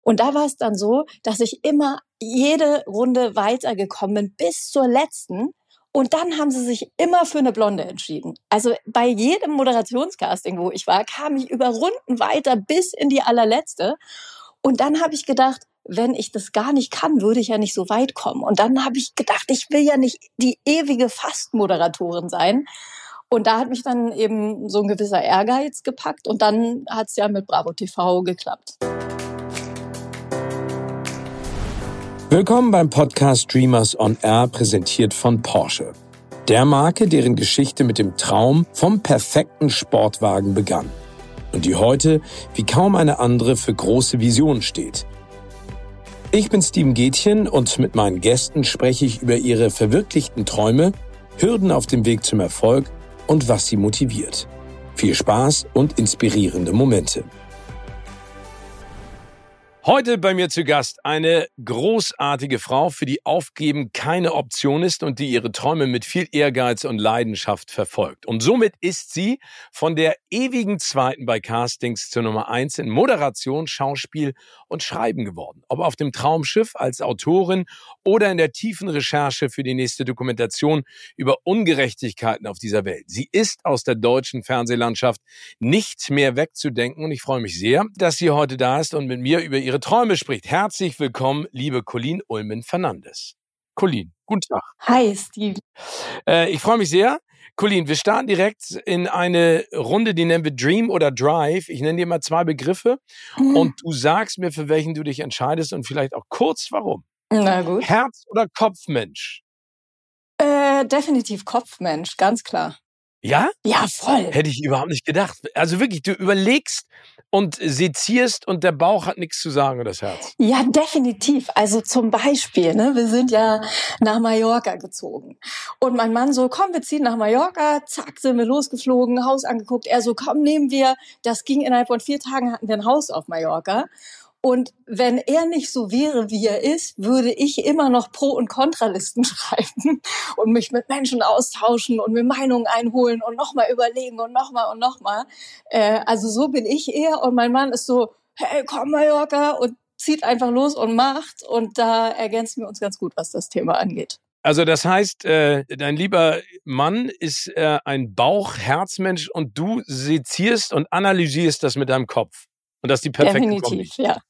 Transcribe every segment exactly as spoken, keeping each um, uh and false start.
Und da war es dann so, dass ich immer jede Runde weitergekommen bin bis zur letzten. Und dann haben sie sich immer für eine Blonde entschieden. Also bei jedem Moderationscasting, wo ich war, kam ich über Runden weiter bis in die allerletzte. Und dann habe ich gedacht, wenn ich das gar nicht kann, würde ich ja nicht so weit kommen. Und dann habe ich gedacht, ich will ja nicht die ewige Fastmoderatorin sein. Und da hat mich dann eben so ein gewisser Ehrgeiz gepackt. Und dann hat es ja mit Bravo T V geklappt. Willkommen beim Podcast Dreamers on Air, präsentiert von Porsche. Der Marke, deren Geschichte mit dem Traum vom perfekten Sportwagen begann. Und die heute wie kaum eine andere für große Visionen steht. Ich bin Steven Gätchen und mit meinen Gästen spreche ich über ihre verwirklichten Träume, Hürden auf dem Weg zum Erfolg und was sie motiviert. Viel Spaß und inspirierende Momente. Heute bei mir zu Gast eine großartige Frau, für die Aufgeben keine Option ist und die ihre Träume mit viel Ehrgeiz und Leidenschaft verfolgt. Und somit ist sie von der ewigen Zweiten bei Castings zur Nummer eins in Moderation, Schauspiel und Schreiben geworden. Ob auf dem Traumschiff als Autorin oder in der tiefen Recherche für die nächste Dokumentation über Ungerechtigkeiten auf dieser Welt. Sie ist aus der deutschen Fernsehlandschaft nicht mehr wegzudenken und ich freue mich sehr, dass sie heute da ist und mit mir über ihre Träume spricht. Herzlich willkommen, liebe Colleen Ullmann-Fernandes. Colleen, guten Tag. Hi, Steve. Äh, ich freue mich sehr. Colleen, wir starten direkt in eine Runde, die nennen wir Dream oder Drive. Ich nenne dir mal zwei Begriffe mhm. und du sagst mir, für welchen du dich entscheidest und vielleicht auch kurz, warum. Na gut. Herz- oder Kopfmensch? Äh, definitiv Kopfmensch, ganz klar. Ja? Ja, voll. Hätte ich überhaupt nicht gedacht. Also wirklich, du überlegst und sezierst und der Bauch hat nichts zu sagen, das Herz. Ja, definitiv. Also zum Beispiel, ne, wir sind ja nach Mallorca gezogen. Und mein Mann so, komm, wir ziehen nach Mallorca. Zack, sind wir losgeflogen, Haus angeguckt. Er so, komm, nehmen wir. Das ging innerhalb von vier Tagen, hatten wir ein Haus auf Mallorca. Und wenn er nicht so wäre, wie er ist, würde ich immer noch Pro- und Kontralisten schreiben und mich mit Menschen austauschen und mir Meinungen einholen und nochmal überlegen und nochmal und nochmal. Äh, also so bin ich eher und mein Mann ist so, hey, komm Mallorca und zieht einfach los und macht. Und da ergänzen wir uns ganz gut, was das Thema angeht. Also das heißt, äh, dein lieber Mann ist äh, ein Bauch-Herzmensch und du sezierst und analysierst das mit deinem Kopf. Und das ist die perfekte Kombi. Definitiv, ja.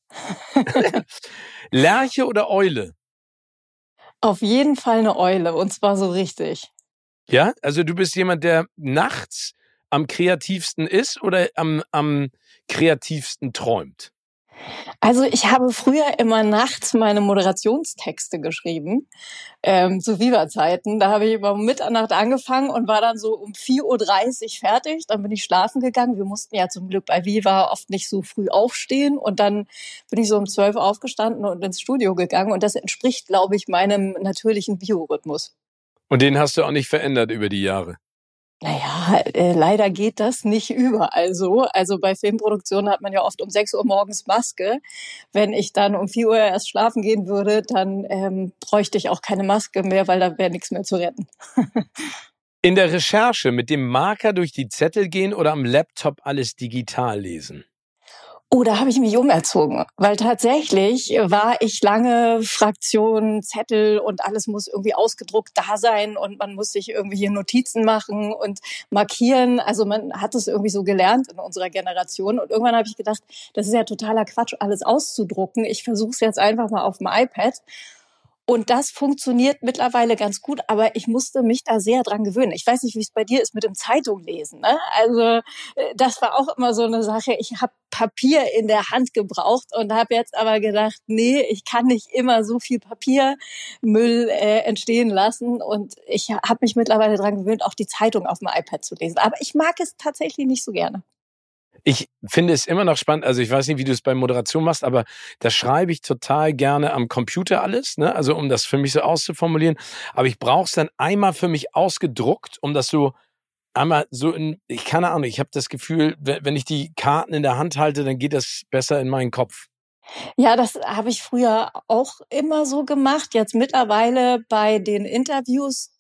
Lerche oder Eule? Auf jeden Fall eine Eule und zwar so richtig. Ja, also du bist jemand, der nachts am kreativsten ist oder am, am kreativsten träumt? Also ich habe früher immer nachts meine Moderationstexte geschrieben, ähm, zu Viva-Zeiten. Da habe ich immer um Mitternacht angefangen und war dann so um vier Uhr dreißig fertig. Dann bin ich schlafen gegangen. Wir mussten ja zum Glück bei Viva oft nicht so früh aufstehen. Und dann bin ich so um zwölf Uhr aufgestanden und ins Studio gegangen. Und das entspricht, glaube ich, meinem natürlichen Biorhythmus. Und den hast du auch nicht verändert über die Jahre? Naja, äh, leider geht das nicht überall so. Also bei Filmproduktionen hat man ja oft um sechs Uhr morgens Maske. Wenn ich dann um vier Uhr erst schlafen gehen würde, dann ähm, bräuchte ich auch keine Maske mehr, weil da wäre nichts mehr zu retten. In der Recherche mit dem Marker durch die Zettel gehen oder am Laptop alles digital lesen? Oh, da habe ich mich umerzogen, weil tatsächlich war ich lange Fraktion, Zettel und alles muss irgendwie ausgedruckt da sein und man muss sich irgendwie hier Notizen machen und markieren. Also man hat es irgendwie so gelernt in unserer Generation und irgendwann habe ich gedacht, das ist ja totaler Quatsch, alles auszudrucken. Ich versuche es jetzt einfach mal auf dem iPad. Und das funktioniert mittlerweile ganz gut, aber ich musste mich da sehr dran gewöhnen. Ich weiß nicht, wie es bei dir ist mit dem Zeitunglesen, ne? Also das war auch immer so eine Sache. Ich habe Papier in der Hand gebraucht und habe jetzt aber gedacht, nee, ich kann nicht immer so viel Papiermüll äh, entstehen lassen. Und ich habe mich mittlerweile dran gewöhnt, auch die Zeitung auf dem iPad zu lesen. Aber ich mag es tatsächlich nicht so gerne. Ich finde es immer noch spannend, also ich weiß nicht, wie du es bei Moderation machst, aber da schreibe ich total gerne am Computer alles, ne? Also um das für mich so auszuformulieren. Aber ich brauche es dann einmal für mich ausgedruckt, um das so einmal so in, ich keine Ahnung, ich habe das Gefühl, wenn ich die Karten in der Hand halte, dann geht das besser in meinen Kopf. Ja, das habe ich früher auch immer so gemacht. Jetzt mittlerweile bei den Interviews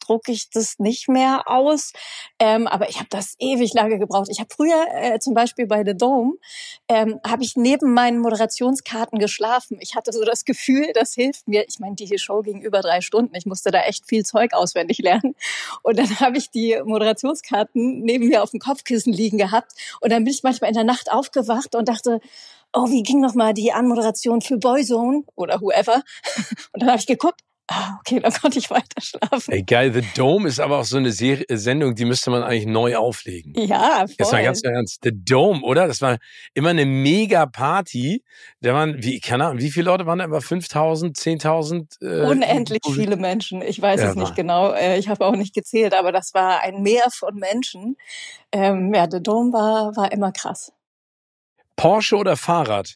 drucke ich das nicht mehr aus. Ähm, aber ich habe das ewig lange gebraucht. Ich habe früher äh, zum Beispiel bei The Dome, ähm, habe ich neben meinen Moderationskarten geschlafen. Ich hatte so das Gefühl, das hilft mir. Ich meine, die Show ging über drei Stunden. Ich musste da echt viel Zeug auswendig lernen. Und dann habe ich die Moderationskarten neben mir auf dem Kopfkissen liegen gehabt. Und dann bin ich manchmal in der Nacht aufgewacht und dachte, oh, wie ging noch mal die Anmoderation für Boyzone oder whoever? Und dann habe ich geguckt, ah, okay, dann konnte ich weiter schlafen. Ey, geil, The Dome ist aber auch so eine Serie, Sendung, die müsste man eigentlich neu auflegen. Ja, voll. Jetzt mal ganz im Ernst. The Dome, oder? Das war immer eine mega Party. Da waren, wie, keine Ahnung, wie viele Leute waren da? Über fünftausend, zehntausend? Äh, Unendlich viele Menschen. Ich weiß Ja, es nicht war. genau. Äh, Ich habe auch nicht gezählt, aber das war ein Meer von Menschen. Ähm, ja, The Dome war, war immer krass. Porsche oder Fahrrad?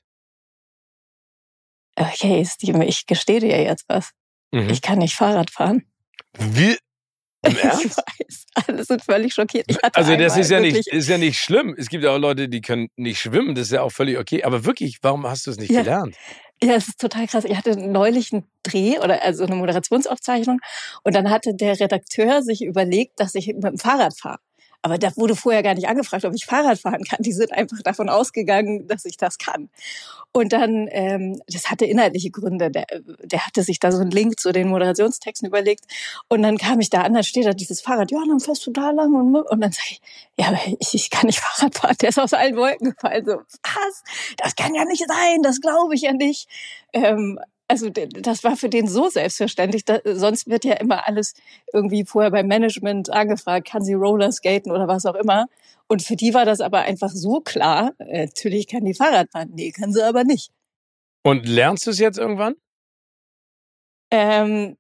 Okay, Steven, ich gestehe dir jetzt was. Mhm. Ich kann nicht Fahrrad fahren. Wie? Im Ich Ernst? weiß, alle sind völlig schockiert. Ich hatte Also das einmal ist ja nicht, wirklich, ist ja nicht schlimm. Es gibt ja auch Leute, die können nicht schwimmen. Das ist ja auch völlig okay. Aber wirklich, warum hast du es nicht Ja. gelernt? Ja, es ist total krass. Ich hatte neulich einen Dreh oder also eine Moderationsaufzeichnung und dann hatte der Redakteur sich überlegt, dass ich mit dem Fahrrad fahre. Aber da wurde vorher gar nicht angefragt, ob ich Fahrrad fahren kann. Die sind einfach davon ausgegangen, dass ich das kann. Und dann, ähm, das hatte inhaltliche Gründe. Der, der hatte sich da so einen Link zu den Moderationstexten überlegt. Und dann kam ich da an, dann steht da dieses Fahrrad. Ja, dann fährst du da lang. Und, und dann sage ich, ja, aber ich, ich kann nicht Fahrrad fahren. Der ist aus allen Wolken gefallen. So, was? Das kann ja nicht sein. Das glaube ich ja nicht. Ähm, Also das war für den so selbstverständlich. Da, sonst wird ja immer alles irgendwie vorher beim Management angefragt, kann sie Rollerskaten oder was auch immer. Und für die war das aber einfach so klar, äh, natürlich kann die Fahrrad fahren. Nee, kann sie aber nicht. Und lernst du es jetzt irgendwann? Ähm,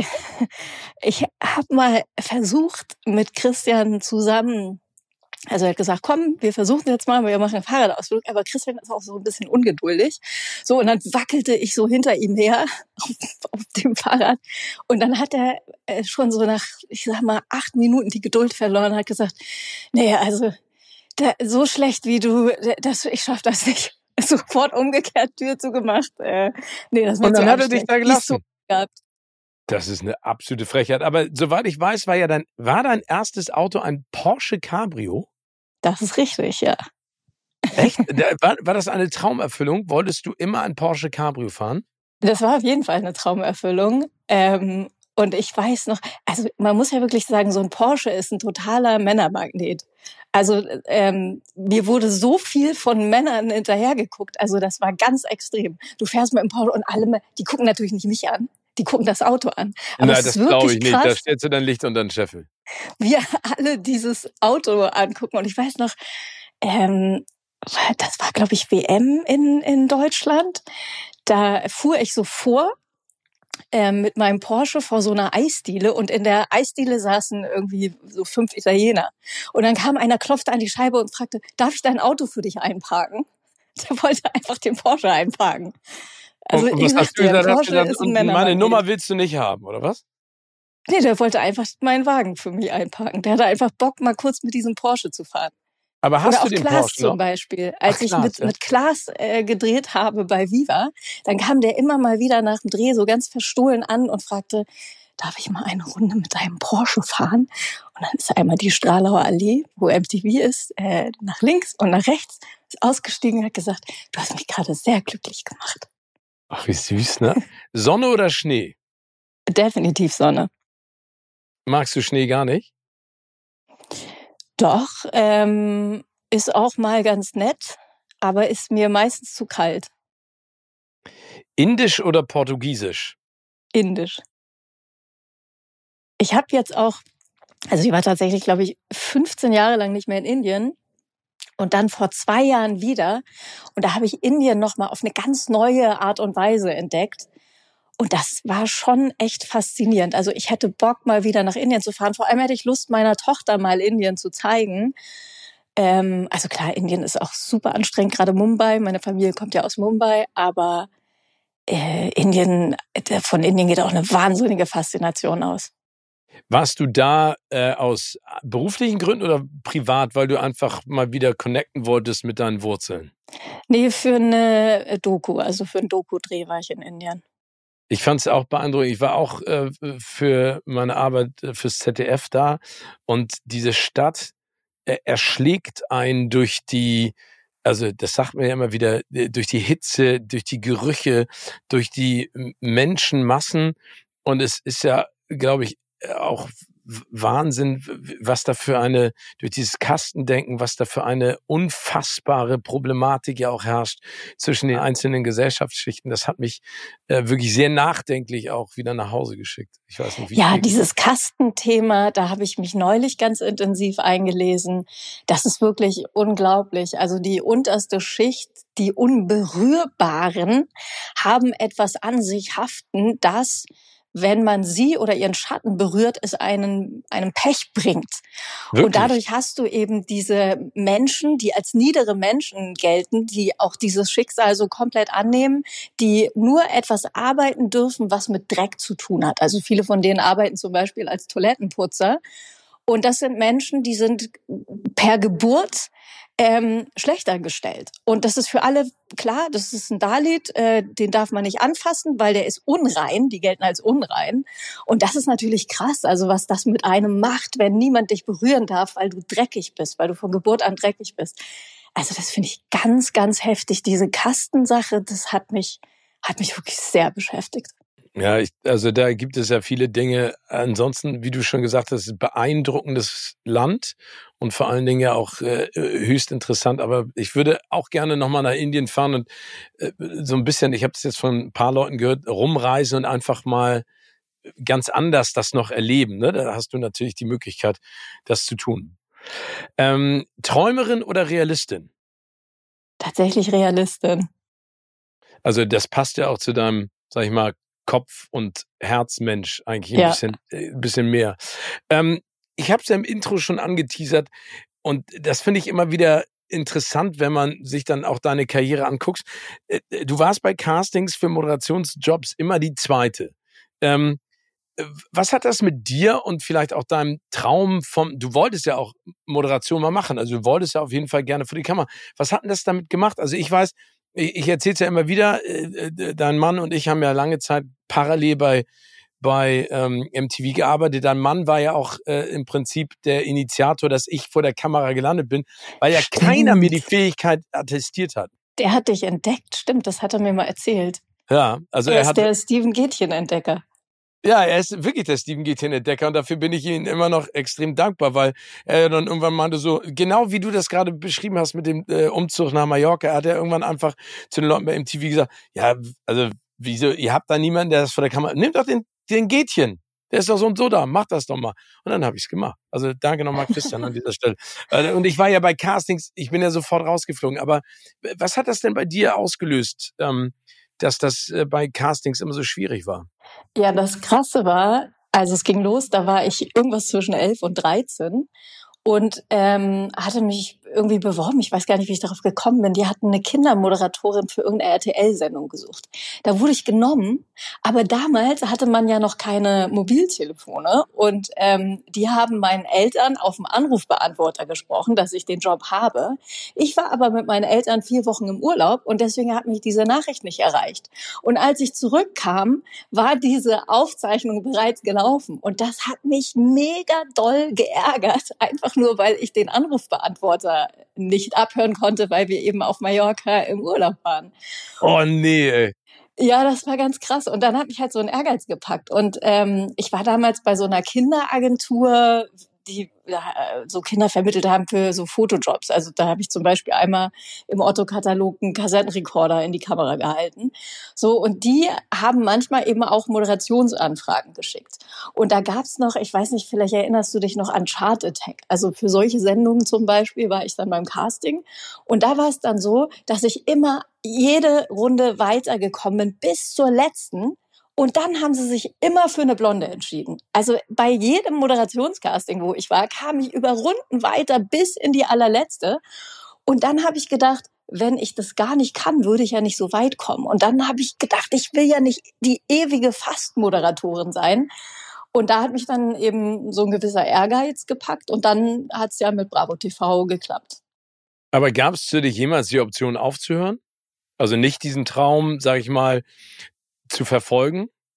ich habe mal versucht, mit Christian zusammen, also er hat gesagt, komm, wir versuchen jetzt mal, wir machen einen Fahrradausflug, aber Christian ist auch so ein bisschen ungeduldig. So, und dann wackelte ich so hinter ihm her auf, auf dem Fahrrad. Und dann hat er äh, schon so nach, ich sag mal, acht Minuten die Geduld verloren, hat gesagt, nee, also da, so schlecht wie du, das, ich schaff das nicht. Sofort umgekehrt, Tür zugemacht. Äh, nee, das wird Und dann so hat er dich anstrengend. da Die ist so gelassen. gehabt. Das ist eine absolute Frechheit. Aber soweit ich weiß, war ja dein, war dein erstes Auto ein Porsche Cabrio? Das ist richtig, ja. Echt? Da- War, war das eine Traumerfüllung? Wolltest du immer ein Porsche Cabrio fahren? Das war auf jeden Fall eine Traumerfüllung. Ähm, und ich weiß noch, also man muss ja wirklich sagen, so ein Porsche ist ein totaler Männermagnet. Also ähm, mir wurde so viel von Männern hinterhergeguckt. Also das war ganz extrem. Du fährst mit dem Porsche und alle, die gucken natürlich nicht mich an. Die gucken das Auto an. Aber Nein, es das ist glaube wirklich ich nicht. Da krass, stellst du dein Licht unter den Scheffel. wir alle dieses Auto angucken. Und ich weiß noch, ähm, das war, glaube ich, W M in, in Deutschland. Da fuhr ich so vor ähm, mit meinem Porsche vor so einer Eisdiele und in der Eisdiele saßen irgendwie so fünf Italiener. Und dann kam einer, klopfte an die Scheibe und fragte, darf ich dein Auto für dich einparken? Der wollte einfach den Porsche einparken. Also Und, und ich was hast sagte du ja, gesagt? Hast du Porsche gesagt, ist ein und meine Männermagnet. Nummer willst du nicht haben, oder was? Nee, der wollte einfach meinen Wagen für mich einparken. Der hatte einfach Bock, mal kurz mit diesem Porsche zu fahren. Aber hast Oder du auf den Klaas Porsche noch? zum Beispiel. Als Ach, ich Klaas, mit, ja. mit Klaas äh, gedreht habe bei Viva, dann kam der immer mal wieder nach dem Dreh so ganz verstohlen an und fragte, darf ich mal eine Runde mit deinem Porsche fahren? Und dann ist er einmal die Stralauer Allee, wo M T V ist, äh, nach links und nach rechts, ist ausgestiegen und hat gesagt, du hast mich gerade sehr glücklich gemacht. Ach, wie süß, ne? Sonne oder Schnee? Definitiv Sonne. Magst du Schnee gar nicht? Doch, ähm, ist auch mal ganz nett, aber ist mir meistens zu kalt. Indisch oder Portugiesisch? Indisch. Ich habe jetzt auch, also ich war tatsächlich, glaube ich, fünfzehn Jahre lang nicht mehr in Indien und dann vor zwei Jahren wieder. Und da habe ich Indien nochmal auf eine ganz neue Art und Weise entdeckt. Und das war schon echt faszinierend. Also ich hätte Bock, mal wieder nach Indien zu fahren. Vor allem hätte ich Lust, meiner Tochter mal Indien zu zeigen. Ähm, also klar, Indien ist auch super anstrengend, gerade Mumbai. Meine Familie kommt ja aus Mumbai, aber äh, Indien, von Indien geht auch eine wahnsinnige Faszination aus. Warst du da äh, aus beruflichen Gründen oder privat, weil du einfach mal wieder connecten wolltest mit deinen Wurzeln? Nee, für eine Doku, also für einen Doku-Dreh war ich in Indien. Ich fand es auch beeindruckend. Ich war auch äh, für meine Arbeit äh, fürs Z D F da und diese Stadt äh, erschlägt einen durch die, also das sagt man ja immer wieder, äh, durch die Hitze, durch die Gerüche, durch die M- Menschenmassen und es ist ja, glaube ich, äh, auch W- Wahnsinn, w- was da für eine, durch dieses Kastendenken, was da für eine unfassbare Problematik ja auch herrscht zwischen den einzelnen Gesellschaftsschichten. Das hat mich äh, wirklich sehr nachdenklich auch wieder nach Hause geschickt. Ich weiß nicht, wie es Ja, dir geht. dieses Kastenthema, da habe ich mich neulich ganz intensiv eingelesen. Das ist wirklich unglaublich. Also die unterste Schicht, die Unberührbaren, haben etwas an sich haften, das, wenn man sie oder ihren Schatten berührt, es einen, einem Pech bringt. Und Wirklich? dadurch hast du eben diese Menschen, die als niedere Menschen gelten, die auch dieses Schicksal so komplett annehmen, die nur etwas arbeiten dürfen, was mit Dreck zu tun hat. Also viele von denen arbeiten zum Beispiel als Toilettenputzer. Und das sind Menschen, die sind per Geburt ähm, schlechter gestellt. Und das ist für alle klar, das ist ein Dalit, äh, den darf man nicht anfassen, weil der ist unrein, die gelten als unrein. Und das ist natürlich krass, also was das mit einem macht, wenn niemand dich berühren darf, weil du dreckig bist, weil du von Geburt an dreckig bist. Also das finde ich ganz, ganz heftig. Diese Kastensache, das hat mich, hat mich wirklich sehr beschäftigt. Ja, ich, also da gibt es ja viele Dinge. Ansonsten, wie du schon gesagt hast, beeindruckendes Land und vor allen Dingen ja auch äh, höchst interessant. Aber ich würde auch gerne nochmal nach Indien fahren und äh, so ein bisschen, ich habe es jetzt von ein paar Leuten gehört, rumreisen und einfach mal ganz anders das noch erleben. Ne? Da hast du natürlich die Möglichkeit, das zu tun. Ähm, Träumerin oder Realistin? Tatsächlich Realistin. Also das passt ja auch zu deinem, sag ich mal, Kopf- und Herzmensch eigentlich ein Ja. bisschen, äh, ein bisschen mehr. Ähm, ich habe es ja im Intro schon angeteasert und das finde ich immer wieder interessant, wenn man sich dann auch deine Karriere anguckt. Äh, Du warst bei Castings für Moderationsjobs immer die Zweite. Ähm, äh, Was hat das mit dir und vielleicht auch deinem Traum vom, du wolltest ja auch Moderation mal machen, also du wolltest ja auf jeden Fall gerne vor die Kamera. Was hat denn das damit gemacht? Also ich weiß, ich, ich erzähle es ja immer wieder, äh, äh, dein Mann und ich haben ja lange Zeit parallel bei bei ähm, M T V gearbeitet. Dein Mann war ja auch äh, im Prinzip der Initiator, dass ich vor der Kamera gelandet bin, weil ja keiner mir die Stimmt. Fähigkeit attestiert hat. Der hat dich entdeckt, stimmt, das hat er mir mal erzählt. Ja, also Er er ist hat, der Steven Gätchen-Entdecker. ja, er ist wirklich der Steven Gätchen-Entdecker und dafür bin ich ihm immer noch extrem dankbar, weil er dann irgendwann meinte so, genau wie du das gerade beschrieben hast mit dem äh, Umzug nach Mallorca, hat er irgendwann einfach zu den Leuten bei M T V gesagt, ja, also wieso, ihr habt da niemanden, der das vor der Kamera, nehmt doch den, den Gätchen, der ist doch so und so da, macht das doch mal. Und dann habe ich es gemacht. Also danke nochmal Christian an dieser Stelle. Äh, Und ich war ja bei Castings, ich bin ja sofort rausgeflogen, aber was hat das denn bei dir ausgelöst, ähm, dass das äh, bei Castings immer so schwierig war? Ja, das Krasse war, also es ging los, da war ich irgendwas zwischen elf und dreizehn und ähm, hatte mich irgendwie beworben. Ich weiß gar nicht, wie ich darauf gekommen bin. Die hatten eine Kindermoderatorin für irgendeine R T L-Sendung gesucht. Da wurde ich genommen, aber damals hatte man ja noch keine Mobiltelefone und ähm, die haben meinen Eltern auf dem Anrufbeantworter gesprochen, dass ich den Job habe. Ich war aber mit meinen Eltern vier Wochen im Urlaub und deswegen hat mich diese Nachricht nicht erreicht. Und als ich zurückkam, war diese Aufzeichnung bereits gelaufen. Und das hat mich mega doll geärgert, einfach nur, weil ich den Anrufbeantworter nicht abhören konnte, weil wir eben auf Mallorca im Urlaub waren. Oh nee, ey. Ja, das war ganz krass. Und dann hat mich halt so ein Ehrgeiz gepackt. Und ähm, ich war damals bei so einer Kinderagentur, die ja, so Kinder vermittelt haben für so Fotojobs. Also da habe ich zum Beispiel einmal im Otto-Katalog einen Kassettenrekorder in die Kamera gehalten. So, und die haben manchmal eben auch Moderationsanfragen geschickt. Und da gab's noch, ich weiß nicht, vielleicht erinnerst du dich noch an Chart Attack. Also für solche Sendungen zum Beispiel war ich dann beim Casting. Und da war es dann so, dass ich immer jede Runde weitergekommen bin bis zur letzten. Und dann haben sie sich immer für eine Blonde entschieden. Also bei jedem Moderationscasting, wo ich war, kam ich über Runden weiter bis in die allerletzte. Und dann habe ich gedacht, wenn ich das gar nicht kann, würde ich ja nicht so weit kommen. Und dann habe ich gedacht, ich will ja nicht die ewige Fastmoderatorin sein. Und da hat mich dann eben so ein gewisser Ehrgeiz gepackt. Und dann hat es ja mit Bravo T V geklappt. Aber gab es für dich jemals die Option aufzuhören? Also nicht diesen Traum, sag ich mal, zu verfolgen?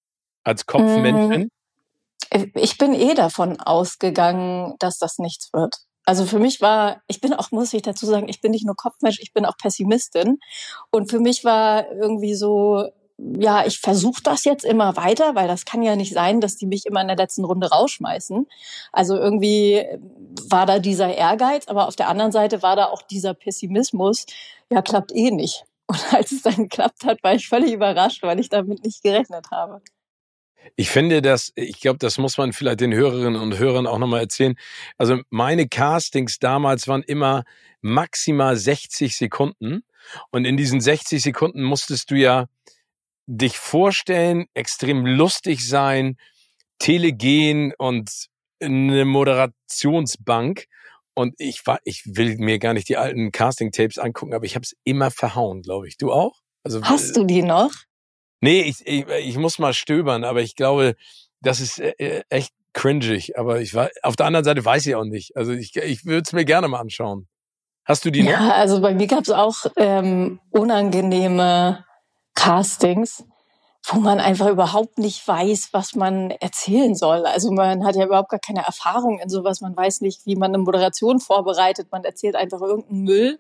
als Mm, Kopfmenschen? Ich bin eh davon ausgegangen, dass das nichts wird. Also für mich war, ich bin auch, muss ich dazu sagen, ich bin nicht nur Kopfmensch, ich bin auch Pessimistin. Und für mich war irgendwie so, ja, ich versuche das jetzt immer weiter, weil das kann ja nicht sein, dass die mich immer in der letzten Runde rausschmeißen. Also irgendwie war da dieser Ehrgeiz, aber auf der anderen Seite war da auch dieser Pessimismus, ja, klappt eh nicht. Und als es dann geklappt hat, war ich völlig überrascht, weil ich damit nicht gerechnet habe. Ich finde das, ich glaube, das muss man vielleicht den Hörerinnen und Hörern auch nochmal erzählen. Also meine Castings damals waren immer maximal sechzig Sekunden. Und in diesen sechzig Sekunden musstest du ja dich vorstellen, extrem lustig sein, telegen und eine Moderationsbank. Und ich war, ich will mir gar nicht die alten Casting-Tapes angucken, aber ich habe es immer verhauen, glaube ich. Du auch? Also Hast du die noch? nee, ich, ich, ich muss mal stöbern, aber ich glaube, das ist äh, echt cringig. Aber ich war, auf der anderen Seite weiß ich auch nicht. Also ich, ich würde es mir gerne mal anschauen. Hast du die noch? Ja, also bei mir gab es auch ähm, unangenehme Castings, wo man einfach überhaupt nicht weiß, was man erzählen soll. Also man hat ja überhaupt gar keine Erfahrung in sowas. Man weiß nicht, wie man eine Moderation vorbereitet. Man erzählt einfach irgendeinen Müll.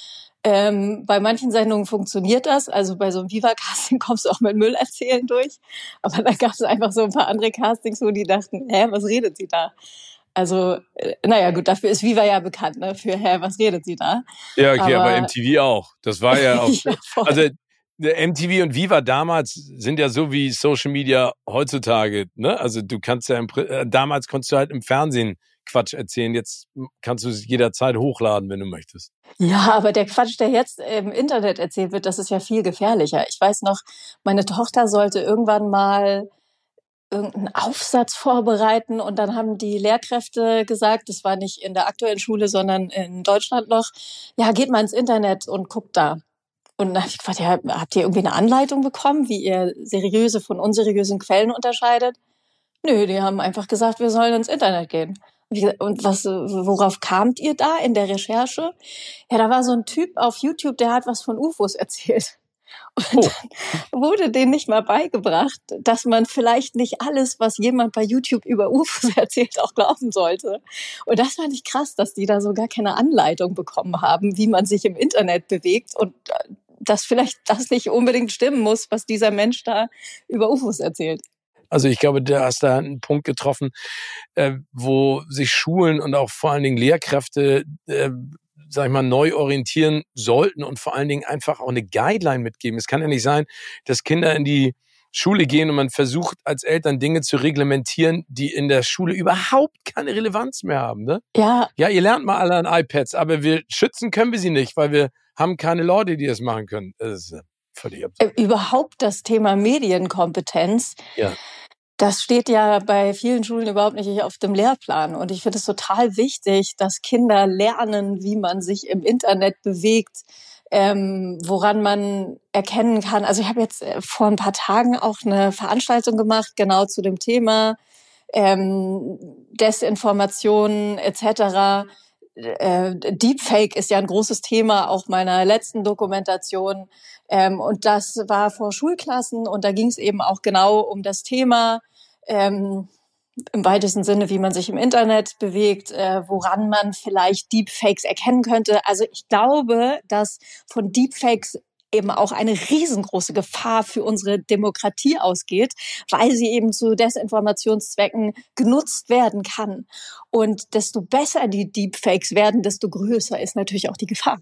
Ähm, bei manchen Sendungen funktioniert das. Also bei so einem Viva-Casting kommst du auch mit Müll erzählen durch. Aber da gab es einfach so ein paar andere Castings, wo die dachten, hä, was redet sie da? Also, äh, naja, gut, dafür ist Viva ja bekannt, ne? Für, hä, was redet sie da? Ja, okay, aber Aber M T V auch. Das war ja auch, ja, voll. also der M T V und Viva damals sind ja so wie Social Media heutzutage, ne? Also du kannst ja, im, Pri- äh, damals konntest du halt im Fernsehen Quatsch erzählen, jetzt kannst du es jederzeit hochladen, wenn du möchtest. Ja, aber der Quatsch, der jetzt im Internet erzählt wird, das ist ja viel gefährlicher. Ich weiß noch, meine Tochter sollte irgendwann mal irgendeinen Aufsatz vorbereiten und dann haben die Lehrkräfte gesagt, das war nicht in der aktuellen Schule, sondern in Deutschland noch, ja, geht mal ins Internet und guckt da. Und dann habe ich gefragt, ja, habt ihr irgendwie eine Anleitung bekommen, wie ihr seriöse von unseriösen Quellen unterscheidet? Nö, die haben einfach gesagt, wir sollen ins Internet gehen. Und was, worauf kamt ihr da in der Recherche? Ja, da war so ein Typ auf YouTube, der hat was von U F Os erzählt. Und Oh, dann wurde denen nicht mal beigebracht, dass man vielleicht nicht alles, was jemand bei YouTube über U F Os erzählt, auch glauben sollte. Und das fand ich krass, dass die da so gar keine Anleitung bekommen haben, wie man sich im Internet bewegt und dass vielleicht das nicht unbedingt stimmen muss, was dieser Mensch da über U F Os erzählt. also ich glaube, du hast da einen Punkt getroffen, äh, wo sich Schulen und auch vor allen Dingen Lehrkräfte, äh, sag ich mal, neu orientieren sollten und vor allen Dingen einfach auch eine Guideline mitgeben. Es kann ja nicht sein, dass Kinder in die Schule gehen und man versucht als Eltern Dinge zu reglementieren, die in der Schule überhaupt keine Relevanz mehr haben. Ne? Ja, Ja, ihr lernt mal alle an iPads, aber wir schützen können wir sie nicht, weil wir haben keine Leute, die das machen können. Das ist äh, völlig äh, absurd. überhaupt das Thema Medienkompetenz, Ja. das steht ja bei vielen Schulen überhaupt nicht auf dem Lehrplan. Und ich finde es total wichtig, dass Kinder lernen, wie man sich im Internet bewegt, ähm, woran man erkennen kann. Also ich habe jetzt äh, vor ein paar Tagen auch eine Veranstaltung gemacht, genau zu dem Thema ähm, Desinformation et cetera. Äh, Deepfake ist ja ein großes Thema auch meiner letzten Dokumentation. Ähm, und das war vor Schulklassen und da ging es eben auch genau um das Thema, ähm, im weitesten Sinne, wie man sich im Internet bewegt, äh, woran man vielleicht Deepfakes erkennen könnte. Also ich glaube, dass von Deepfakes eben auch eine riesengroße Gefahr für unsere Demokratie ausgeht, weil sie eben zu Desinformationszwecken genutzt werden kann. Und desto besser die Deepfakes werden, desto größer ist natürlich auch die Gefahr.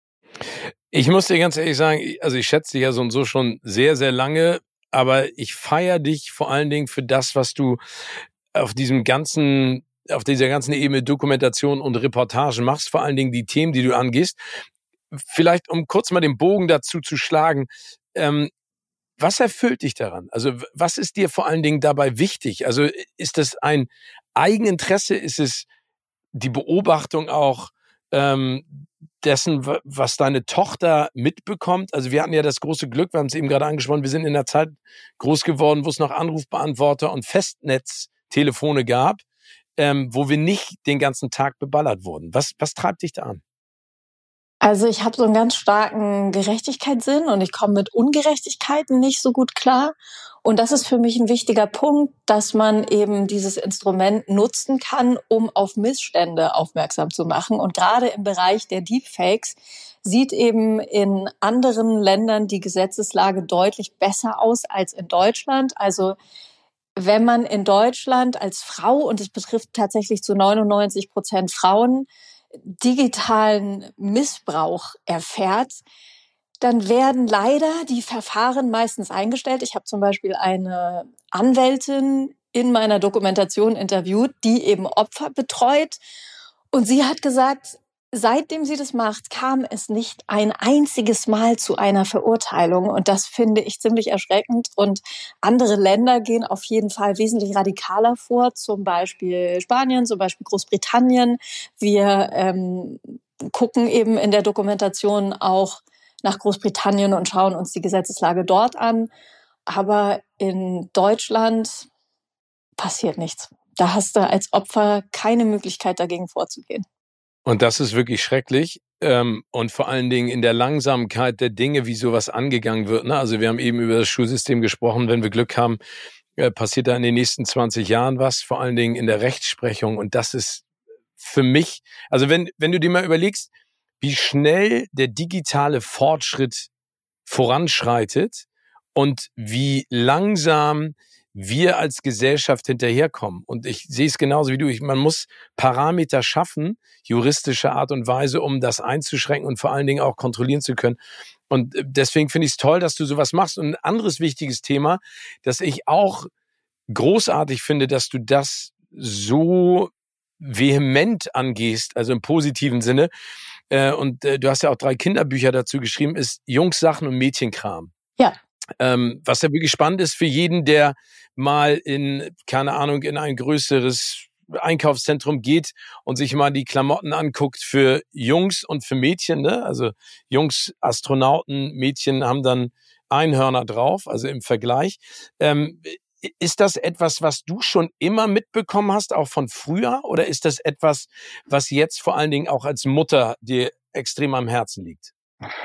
Ich muss dir ganz ehrlich sagen, also ich schätze dich ja so und so schon sehr, sehr lange, aber ich feiere dich vor allen Dingen für das, was du auf diesem ganzen, auf dieser ganzen Ebene Dokumentation und Reportagen machst, vor allen Dingen die Themen, die du angehst. Vielleicht, um kurz mal den Bogen dazu zu schlagen, ähm, was erfüllt dich daran? Also was ist dir vor allen Dingen dabei wichtig? Also ist das ein Eigeninteresse? Ist es die Beobachtung auch ähm, dessen, was deine Tochter mitbekommt? Also wir hatten ja das große Glück, wir haben es eben gerade angesprochen, wir sind in einer Zeit groß geworden, wo es noch Anrufbeantworter und Festnetztelefone gab, ähm, wo wir nicht den ganzen Tag beballert wurden. Was, was treibt dich da an? Also ich habe so einen ganz starken Gerechtigkeitssinn und ich komme mit Ungerechtigkeiten nicht so gut klar. Und das ist für mich ein wichtiger Punkt, dass man eben dieses Instrument nutzen kann, um auf Missstände aufmerksam zu machen. Und gerade im Bereich der Deepfakes sieht eben in anderen Ländern die Gesetzeslage deutlich besser aus als in Deutschland. Also wenn man in Deutschland als Frau, und es betrifft tatsächlich zu neunundneunzig Prozent Frauen, digitalen Missbrauch erfährt, dann werden leider die Verfahren meistens eingestellt. Ich habe zum Beispiel eine Anwältin in meiner Dokumentation interviewt, die eben Opfer betreut. Und sie hat gesagt, seitdem sie das macht, kam es nicht ein einziges Mal zu einer Verurteilung. Und das finde ich ziemlich erschreckend. Und andere Länder gehen auf jeden Fall wesentlich radikaler vor, zum Beispiel Spanien, zum Beispiel Großbritannien. Wir ähm, gucken eben in der Dokumentation auch nach Großbritannien und schauen uns die Gesetzeslage dort an. Aber in Deutschland passiert nichts. Da hast du als Opfer keine Möglichkeit, dagegen vorzugehen. Und das ist wirklich schrecklich. Ähm, und vor allen Dingen in der Langsamkeit der Dinge, wie sowas angegangen wird. Ne? Also wir haben eben über das Schulsystem gesprochen. Wenn wir Glück haben, äh, passiert da in den nächsten zwanzig Jahren was, vor allen Dingen in der Rechtsprechung. Und das ist für mich, also wenn, wenn du dir mal überlegst, wie schnell der digitale Fortschritt voranschreitet und wie langsam wir als Gesellschaft hinterherkommen. Und ich sehe es genauso wie du. Ich, man muss Parameter schaffen, juristische Art und Weise, um das einzuschränken und vor allen Dingen auch kontrollieren zu können. Und deswegen finde ich es toll, dass du sowas machst. Und ein anderes wichtiges Thema, das ich auch großartig finde, dass du das so vehement angehst, also im positiven Sinne. Und du hast ja auch drei Kinderbücher dazu geschrieben, ist Jungssachen und Mädchenkram. Ja. Ähm, was ja wirklich spannend ist für jeden, der mal in, keine Ahnung, in ein größeres Einkaufszentrum geht und sich mal die Klamotten anguckt für Jungs und für Mädchen, ne? Also Jungs Astronauten, Mädchen haben dann Einhörner drauf, also im Vergleich. Ähm, ist das etwas, was du schon immer mitbekommen hast, auch von früher? Oder ist das etwas, was jetzt vor allen Dingen auch als Mutter dir extrem am Herzen liegt?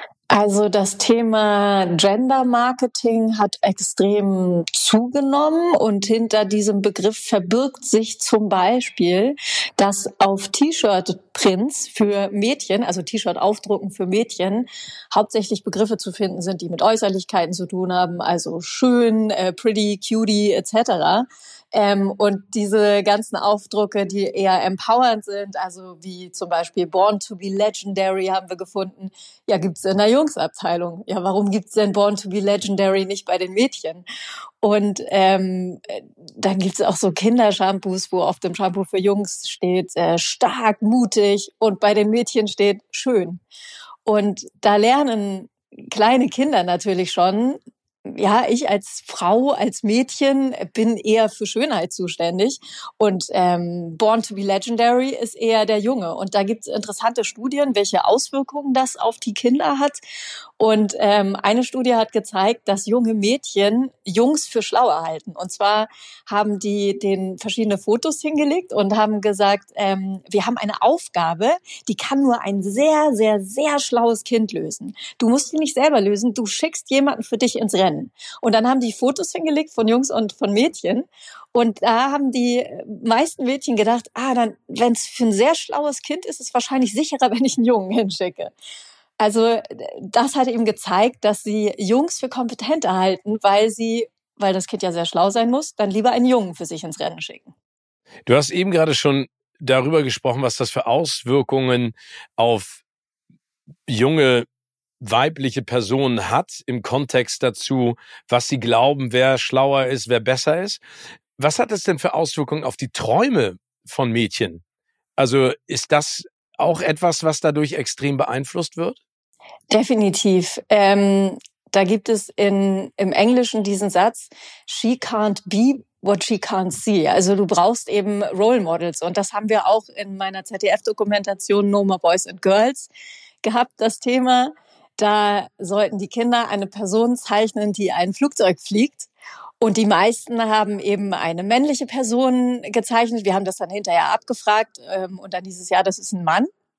Also das Thema Gender Marketing hat extrem zugenommen und hinter diesem Begriff verbirgt sich zum Beispiel, dass auf T-Shirt-Prints für Mädchen, also T-Shirt-Aufdrucken für Mädchen, hauptsächlich Begriffe zu finden sind, die mit Äußerlichkeiten zu tun haben, also schön, äh, pretty, cutie et cetera. Ähm, und diese ganzen Aufdrucke, die eher empowernd sind, also wie zum Beispiel Born to be Legendary haben wir gefunden, ja, gibt's in der Jungsabteilung. Ja, warum gibt's denn Born to be Legendary nicht bei den Mädchen? Und ähm, dann gibt's auch so Kindershampoos, wo auf dem Shampoo für Jungs steht äh, stark, mutig und bei den Mädchen steht schön. Und da lernen kleine Kinder natürlich schon, ja, ich als Frau, als Mädchen bin eher für Schönheit zuständig und ähm, Born to be Legendary ist eher der Junge. Und da gibt es interessante Studien, welche Auswirkungen das auf die Kinder hat. Und ähm, eine Studie hat gezeigt, dass junge Mädchen Jungs für schlauer halten. Und zwar haben die den verschiedene Fotos hingelegt und haben gesagt, ähm, wir haben eine Aufgabe, die kann nur ein sehr, sehr, sehr schlaues Kind lösen. Du musst die nicht selber lösen, du schickst jemanden für dich ins Rennen. Und dann haben die Fotos hingelegt von Jungs und von Mädchen. Und da haben die meisten Mädchen gedacht, ah, dann, wenn es für ein sehr schlaues Kind ist, ist es wahrscheinlich sicherer, wenn ich einen Jungen hinschicke. Also das hat eben gezeigt, dass sie Jungs für kompetenter halten, weil sie, weil das Kind ja sehr schlau sein muss, dann lieber einen Jungen für sich ins Rennen schicken. Du hast eben gerade schon darüber gesprochen, was das für Auswirkungen auf junge weibliche Personen hat im Kontext dazu, was sie glauben, wer schlauer ist, wer besser ist. Was hat das denn für Auswirkungen auf die Träume von Mädchen? Also ist das auch etwas, was dadurch extrem beeinflusst wird? Definitiv. Ähm, da gibt es in, im Englischen diesen Satz, she can't be what she can't see. Also du brauchst eben Role Models. Und das haben wir auch in meiner Z D F-Dokumentation No More Boys and Girls gehabt, das Thema. Da sollten die Kinder eine Person zeichnen, die ein Flugzeug fliegt. Und die meisten haben eben eine männliche Person gezeichnet. Wir haben das dann hinterher abgefragt. Und dann hieß es, ja, das ist ein Mann.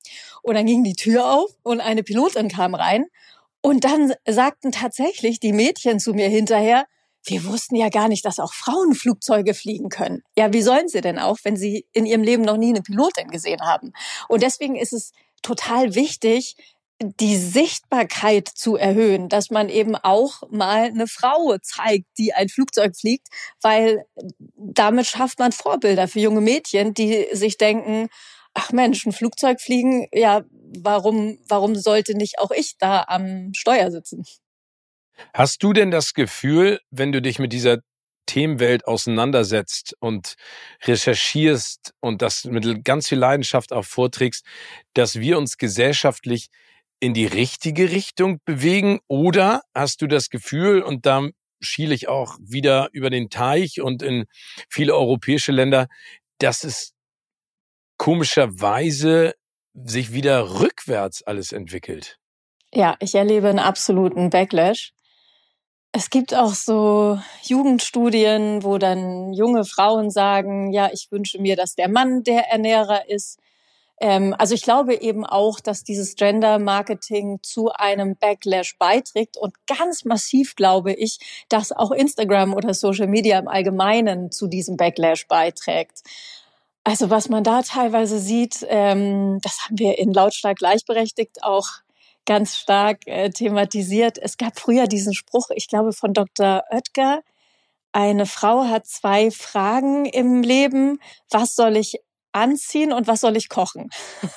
Und dann ging die Tür auf und eine Pilotin kam rein. Und dann sagten tatsächlich die Mädchen zu mir hinterher, wir wussten ja gar nicht, dass auch Frauen Flugzeuge fliegen können. Ja, wie sollen sie denn auch, wenn sie in ihrem Leben noch nie eine Pilotin gesehen haben? Und deswegen ist es total wichtig, die Sichtbarkeit zu erhöhen, dass man eben auch mal eine Frau zeigt, die ein Flugzeug fliegt, weil damit schafft man Vorbilder für junge Mädchen, die sich denken, ach Mensch, ein Flugzeug fliegen, ja, warum, warum sollte nicht auch ich da am Steuer sitzen? Hast du denn das Gefühl, wenn du dich mit dieser Themenwelt auseinandersetzt und recherchierst und das mit ganz viel Leidenschaft auch vorträgst, dass wir uns gesellschaftlich in die richtige Richtung bewegen? Oder hast du das Gefühl, und da schiele ich auch wieder über den Teich und in viele europäische Länder, dass es komischerweise sich wieder rückwärts alles entwickelt? Ja, ich erlebe einen absoluten Backlash. Es gibt auch so Jugendstudien, wo dann junge Frauen sagen, ja, ich wünsche mir, dass der Mann der Ernährer ist. Ähm, also ich glaube eben auch, dass dieses Gender-Marketing zu einem Backlash beiträgt. Und ganz massiv glaube ich, dass auch Instagram oder Social Media im Allgemeinen zu diesem Backlash beiträgt. Also was man da teilweise sieht, ähm, das haben wir in Lautstark gleichberechtigt auch ganz stark äh, thematisiert. Es gab früher diesen Spruch, ich glaube von Doktor Oetker, eine Frau hat zwei Fragen im Leben. Was soll ich anziehen und was soll ich kochen?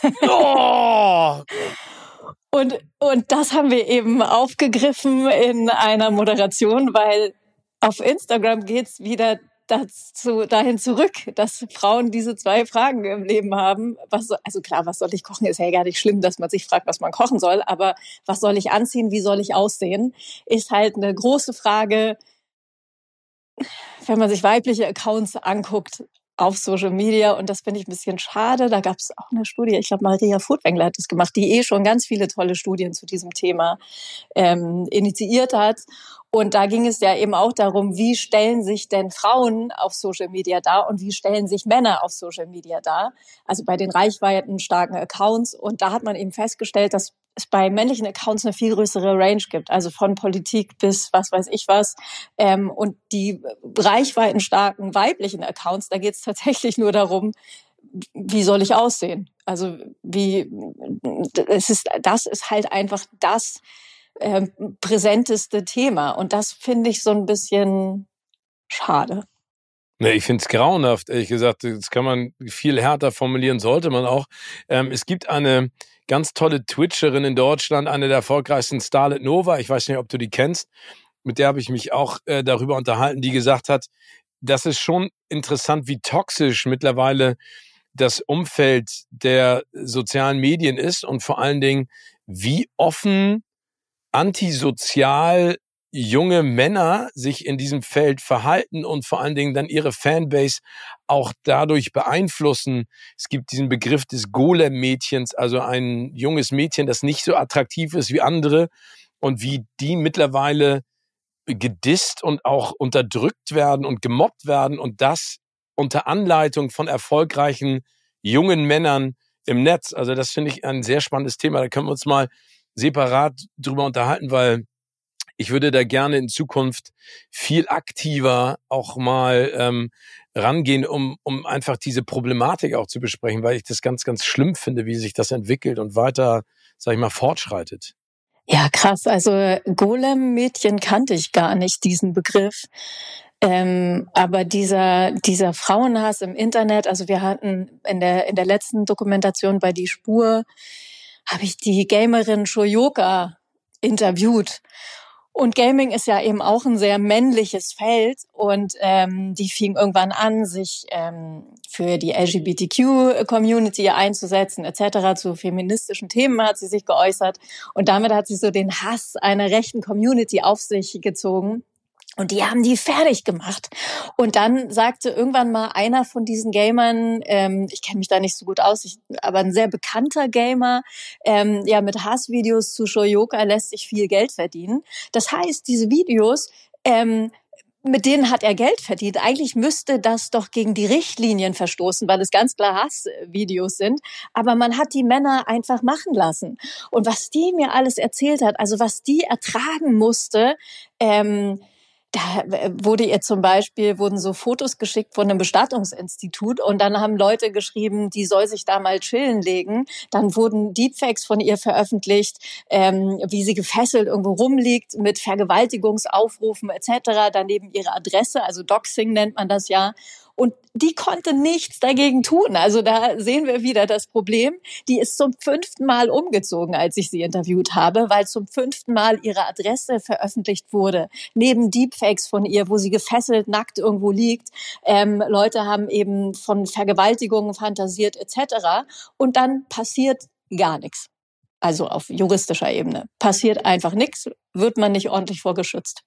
Oh! Und, und das haben wir eben aufgegriffen in einer Moderation, weil auf Instagram geht's wieder dazu, dahin zurück, dass Frauen diese zwei Fragen im Leben haben. Was so, also klar, was soll ich kochen, ist ja gar nicht schlimm, dass man sich fragt, was man kochen soll, aber was soll ich anziehen, wie soll ich aussehen, ist halt eine große Frage, wenn man sich weibliche Accounts anguckt auf Social Media, und das finde ich ein bisschen schade. Da gab es auch eine Studie, ich glaube Maria Furtwängler hat das gemacht, die eh schon ganz viele tolle Studien zu diesem Thema ähm, initiiert hat. Und da ging es ja eben auch darum, wie stellen sich denn Frauen auf Social Media dar und wie stellen sich Männer auf Social Media dar. Also bei den reichweitenstarken Accounts. Und da hat man eben festgestellt, dass es bei männlichen Accounts eine viel größere Range gibt, also von Politik bis was weiß ich was. Ähm, und die reichweitenstarken weiblichen Accounts, da geht es tatsächlich nur darum, wie soll ich aussehen? Also wie es ist, das ist halt einfach das äh, präsenteste Thema. Und das finde ich so ein bisschen schade. Nee, ich finde es grauenhaft, ehrlich gesagt. Das kann man viel härter formulieren, sollte man auch. Ähm, es gibt eine ganz tolle Twitcherin in Deutschland, eine der erfolgreichsten, Starlet Nova. Ich weiß nicht, ob du die kennst. Mit der habe ich mich auch äh, darüber unterhalten, die gesagt hat, das ist schon interessant, wie toxisch mittlerweile das Umfeld der sozialen Medien ist und vor allen Dingen, wie offen antisozial junge Männer sich in diesem Feld verhalten und vor allen Dingen dann ihre Fanbase auch dadurch beeinflussen. Es gibt diesen Begriff des Golem-Mädchens, also ein junges Mädchen, das nicht so attraktiv ist wie andere und wie die mittlerweile gedisst und auch unterdrückt werden und gemobbt werden und das unter Anleitung von erfolgreichen jungen Männern im Netz. Also das finde ich ein sehr spannendes Thema. Da können wir uns mal separat drüber unterhalten, weil ich würde da gerne in Zukunft viel aktiver auch mal ähm, rangehen, um, um einfach diese Problematik auch zu besprechen, weil ich das ganz, ganz schlimm finde, wie sich das entwickelt und weiter, sag ich mal, fortschreitet. Ja, krass. Also Golem-Mädchen kannte ich gar nicht, diesen Begriff. Ähm, aber dieser, dieser Frauenhass im Internet, also wir hatten in der, in der letzten Dokumentation bei Die Spur, habe ich die Gamerin Shoyoka interviewt. Und Gaming ist ja eben auch ein sehr männliches Feld und ähm, die fing irgendwann an, sich ähm, für die L G B T Q-Community einzusetzen et cetera. Zu feministischen Themen hat sie sich geäußert und damit hat sie so den Hass einer rechten Community auf sich gezogen. Und die haben die fertig gemacht. Und dann sagte irgendwann mal einer von diesen Gamern, ähm, ich kenne mich da nicht so gut aus, ich, aber ein sehr bekannter Gamer, ähm, ja, mit Hassvideos zu Shoyoka lässt sich viel Geld verdienen. Das heißt, diese Videos ähm, mit denen hat er Geld verdient. Eigentlich müsste das doch gegen die Richtlinien verstoßen, weil es ganz klar Hassvideos sind. Aber man hat die Männer einfach machen lassen. Und was die mir alles erzählt hat, also was die ertragen musste, ähm, da wurde ihr zum Beispiel, wurden so Fotos geschickt von einem Bestattungsinstitut und dann haben Leute geschrieben, die soll sich da mal chillen legen. Dann wurden Deepfakes von ihr veröffentlicht, ähm, wie sie gefesselt irgendwo rumliegt mit Vergewaltigungsaufrufen et cetera. Daneben ihre Adresse, also Doxing nennt man das ja. Und die konnte nichts dagegen tun. Also da sehen wir wieder das Problem. Die ist zum fünften Mal umgezogen, als ich sie interviewt habe, weil zum fünften Mal ihre Adresse veröffentlicht wurde. Neben Deepfakes von ihr, wo sie gefesselt, nackt irgendwo liegt. Ähm, Leute haben eben von Vergewaltigungen fantasiert et cetera. Und dann passiert gar nichts. Also auf juristischer Ebene. Passiert einfach nichts, wird man nicht ordentlich vorgeschützt.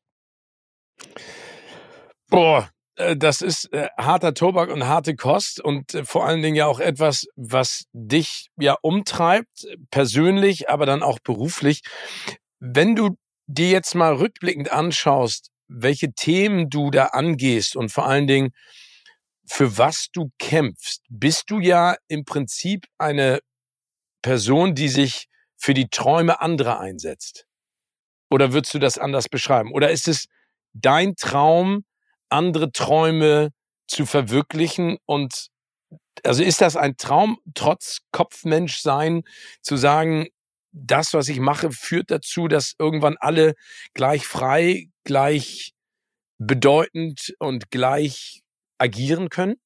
Boah. Das ist äh, harter Tobak und harte Kost und äh, vor allen Dingen ja auch etwas, was dich ja umtreibt, persönlich, aber dann auch beruflich. Wenn du dir jetzt mal rückblickend anschaust, welche Themen du da angehst und vor allen Dingen, für was du kämpfst, bist du ja im Prinzip eine Person, die sich für die Träume anderer einsetzt. Oder würdest du das anders beschreiben? Oder ist es dein Traum, andere Träume zu verwirklichen? Und also ist das ein Traum, trotz Kopfmenschsein, zu sagen, das, was ich mache, führt dazu, dass irgendwann alle gleich frei, gleich bedeutend und gleich agieren können?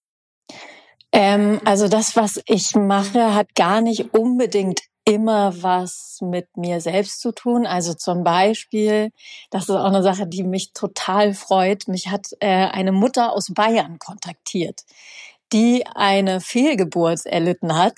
Ähm, also das, was ich mache, hat gar nicht unbedingt immer was mit mir selbst zu tun. Also zum Beispiel, das ist auch eine Sache, die mich total freut. Mich hat äh, eine Mutter aus Bayern kontaktiert, die eine Fehlgeburt erlitten hat.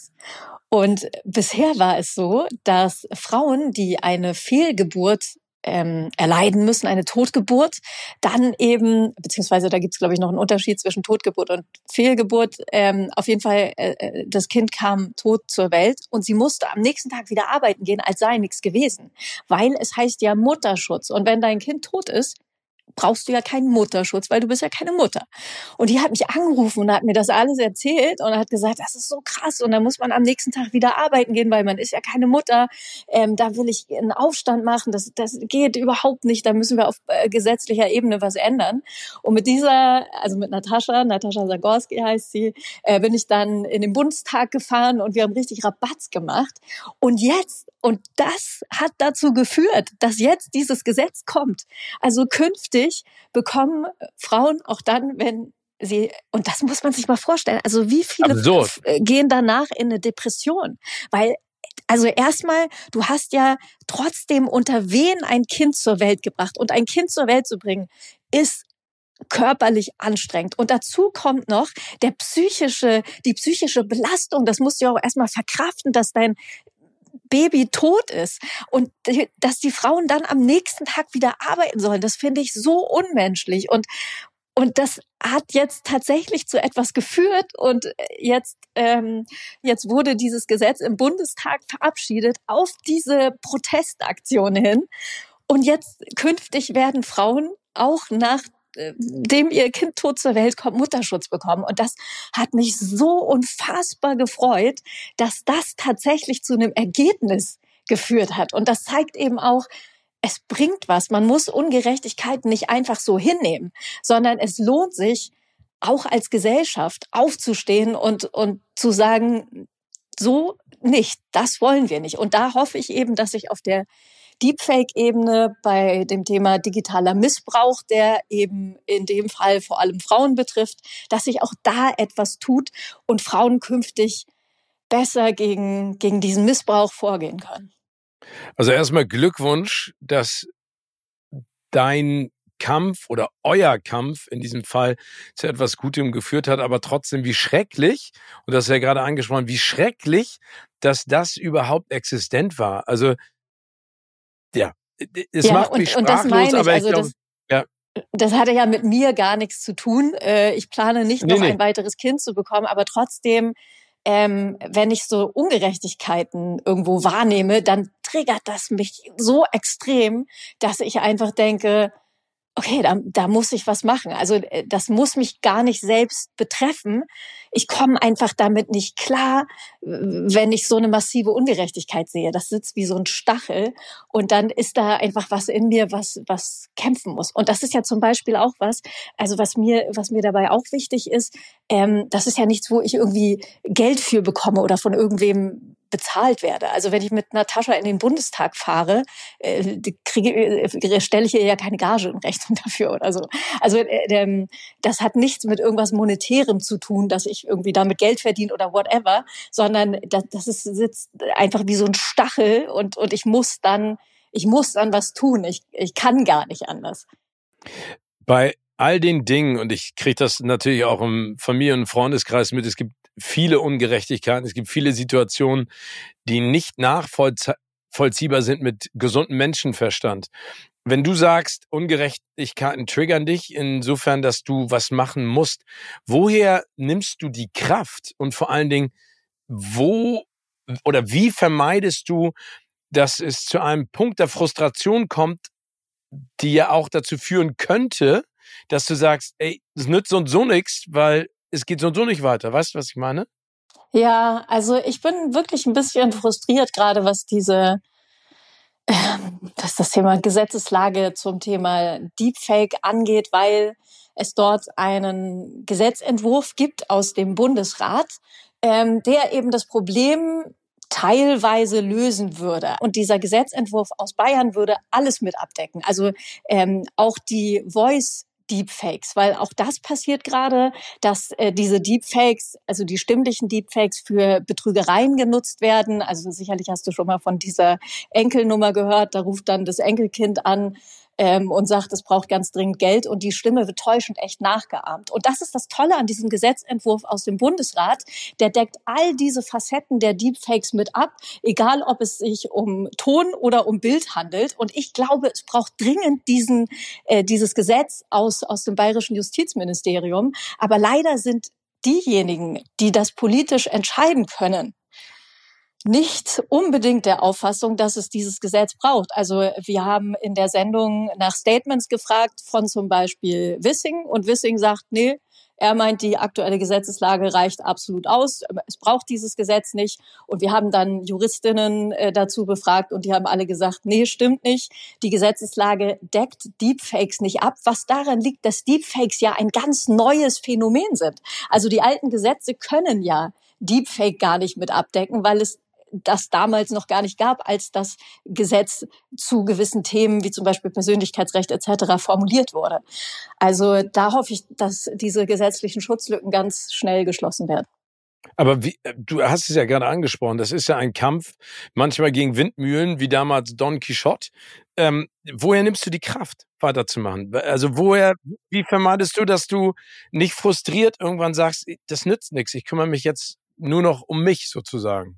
Und bisher war es so, dass Frauen, die eine Fehlgeburt ähm, erleiden müssen, eine Totgeburt, dann eben, beziehungsweise da gibt es, glaube ich, noch einen Unterschied zwischen Totgeburt und Fehlgeburt. Ähm, auf jeden Fall, äh, das Kind kam tot zur Welt und sie musste am nächsten Tag wieder arbeiten gehen, als sei nichts gewesen. Weil es heißt ja Mutterschutz. Und wenn dein Kind tot ist, brauchst du ja keinen Mutterschutz, weil du bist ja keine Mutter. Und die hat mich angerufen und hat mir das alles erzählt und hat gesagt, das ist so krass und dann muss man am nächsten Tag wieder arbeiten gehen, weil man ist ja keine Mutter. Ähm, da will ich einen Aufstand machen, das, das geht überhaupt nicht, da müssen wir auf äh, gesetzlicher Ebene was ändern. Und mit dieser, also mit Natascha, Natascha Zagorski heißt sie, äh, bin ich dann in den Bundestag gefahren und wir haben richtig Rabatz gemacht. Und jetzt, und das hat dazu geführt, dass jetzt dieses Gesetz kommt. Also künftig bekommen Frauen auch dann, wenn sie, und das muss man sich mal vorstellen, also wie viele Absurd. gehen danach in eine Depression? Weil, also erstmal, du hast ja trotzdem unter wen ein Kind zur Welt gebracht. Und ein Kind zur Welt zu bringen, ist körperlich anstrengend. Und dazu kommt noch der psychische, die psychische Belastung. Das musst du ja auch erstmal verkraften, dass dein Baby tot ist und dass die Frauen dann am nächsten Tag wieder arbeiten sollen, das finde ich so unmenschlich und und das hat jetzt tatsächlich zu etwas geführt und jetzt ähm, jetzt wurde dieses Gesetz im Bundestag verabschiedet auf diese Protestaktion hin und jetzt künftig werden Frauen auch nach dem ihr Kind tot zur Welt kommt, Mutterschutz bekommen. Und das hat mich so unfassbar gefreut, dass das tatsächlich zu einem Ergebnis geführt hat. Und das zeigt eben auch, es bringt was. Man muss Ungerechtigkeiten nicht einfach so hinnehmen, sondern es lohnt sich, auch als Gesellschaft aufzustehen und, und zu sagen, so nicht, das wollen wir nicht. Und da hoffe ich eben, dass ich auf der Deepfake-Ebene bei dem Thema digitaler Missbrauch, der eben in dem Fall vor allem Frauen betrifft, dass sich auch da etwas tut und Frauen künftig besser gegen, gegen diesen Missbrauch vorgehen können. Also erstmal Glückwunsch, dass dein Kampf oder euer Kampf in diesem Fall zu etwas Gutem geführt hat, aber trotzdem wie schrecklich, und das ist ja gerade angesprochen, wie schrecklich, dass das überhaupt existent war. Also ja, es ja, macht und, mich und das sprachlos, meine ich, aber ich also glaube, das, ja. das hatte ja mit mir gar nichts zu tun. Ich plane nicht Nee, noch nee. ein weiteres Kind zu bekommen, aber trotzdem, ähm, wenn ich so Ungerechtigkeiten irgendwo wahrnehme, dann triggert das mich so extrem, dass ich einfach denke, okay, da, da muss ich was machen. Also äh, das muss mich gar nicht selbst betreffen. Ich komme einfach damit nicht klar, w- wenn ich so eine massive Ungerechtigkeit sehe. Das sitzt wie so ein Stachel und dann ist da einfach was in mir, was, was kämpfen muss. Und das ist ja zum Beispiel auch was, also was mir, was mir dabei auch wichtig ist, ähm, das ist ja nichts, wo ich irgendwie Geld für bekomme oder von irgendwem bezahlt werde. Also wenn ich mit Natascha in den Bundestag fahre, äh, kriege, äh, stelle ich ihr ja keine Gage in Rechnung dafür oder so. Also äh, ähm, das hat nichts mit irgendwas Monetärem zu tun, dass ich irgendwie damit Geld verdiene oder whatever, sondern das, das ist, sitzt einfach wie so ein Stachel und, und ich muss dann, ich muss dann was tun. Ich, ich kann gar nicht anders. Bei all den Dingen, und ich kriege das natürlich auch im Familien- und Freundeskreis mit, es gibt viele Ungerechtigkeiten, es gibt viele Situationen, die nicht nachvollziehbar sind mit gesundem Menschenverstand. Wenn du sagst, Ungerechtigkeiten triggern dich, insofern, dass du was machen musst, woher nimmst du die Kraft? Und vor allen Dingen, wo oder wie vermeidest du, dass es zu einem Punkt der Frustration kommt, die ja auch dazu führen könnte, dass du sagst, ey, das nützt so und so nichts, weil es geht so und so nicht weiter. Weißt du, was ich meine? Ja, also ich bin wirklich ein bisschen frustriert gerade, was diese, ähm, was das Thema Gesetzeslage zum Thema Deepfake angeht, weil es dort einen Gesetzentwurf gibt aus dem Bundesrat, ähm, der eben das Problem teilweise lösen würde. Und dieser Gesetzentwurf aus Bayern würde alles mit abdecken. Also ähm, auch die Voice Deepfakes, weil auch das passiert gerade, dass äh, diese Deepfakes, also die stimmlichen Deepfakes für Betrügereien genutzt werden. Also sicherlich hast du schon mal von dieser Enkelnummer gehört, da ruft dann das Enkelkind an ähm, und sagt, es braucht ganz dringend Geld und die Stimme wird täuschend echt nachgeahmt. Und das ist das Tolle an diesem Gesetzentwurf aus dem Bundesrat, der deckt all diese Facetten der Deepfakes mit ab, egal ob es sich um Ton oder um Bild handelt. Und ich glaube, es braucht dringend diesen, äh, dieses Gesetz aus, aus dem bayerischen Justizministerium. Aber leider sind diejenigen, die das politisch entscheiden können, nicht unbedingt der Auffassung, dass es dieses Gesetz braucht. Also wir haben in der Sendung nach Statements gefragt von zum Beispiel Wissing und Wissing sagt, nee, er meint, die aktuelle Gesetzeslage reicht absolut aus. Es braucht dieses Gesetz nicht. Und wir haben dann Juristinnen äh, dazu befragt und die haben alle gesagt, nee, stimmt nicht. Die Gesetzeslage deckt Deepfakes nicht ab, was daran liegt, dass Deepfakes ja ein ganz neues Phänomen sind. Also die alten Gesetze können ja Deepfake gar nicht mit abdecken, weil es das damals noch gar nicht gab, als das Gesetz zu gewissen Themen wie zum Beispiel Persönlichkeitsrecht et cetera formuliert wurde. Also da hoffe ich, dass diese gesetzlichen Schutzlücken ganz schnell geschlossen werden. Aber wie, du hast es ja gerade angesprochen, das ist ja ein Kampf, manchmal gegen Windmühlen, wie damals Don Quixote. Ähm, woher nimmst du die Kraft, weiterzumachen? Also woher, wie vermeidest du, dass du nicht frustriert irgendwann sagst, das nützt nichts, ich kümmere mich jetzt nur noch um mich sozusagen?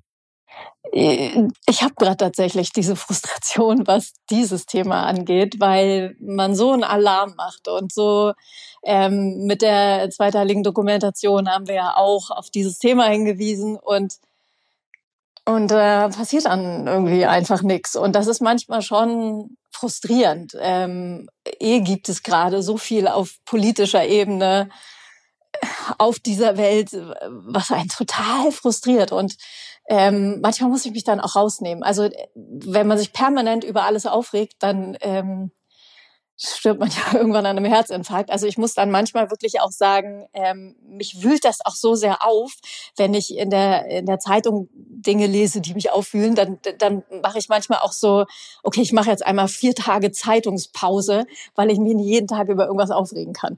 Ich habe gerade tatsächlich diese Frustration, was dieses Thema angeht, weil man so einen Alarm macht und so ähm, mit der zweiteiligen Dokumentation haben wir ja auch auf dieses Thema hingewiesen und und äh, passiert dann irgendwie einfach nichts und das ist manchmal schon frustrierend. Ähm, eh gibt es gerade so viel auf politischer Ebene auf dieser Welt, was einen total frustriert. Und ähm, manchmal muss ich mich dann auch rausnehmen. Also wenn man sich permanent über alles aufregt, dann ähm, stirbt man ja irgendwann an einem Herzinfarkt. Also ich muss dann manchmal wirklich auch sagen, ähm, mich wühlt das auch so sehr auf, wenn ich in der in der Zeitung Dinge lese, die mich aufwühlen, dann dann mache ich manchmal auch so, okay, ich mache jetzt einmal vier Tage Zeitungspause, weil ich mich nicht jeden Tag über irgendwas aufregen kann.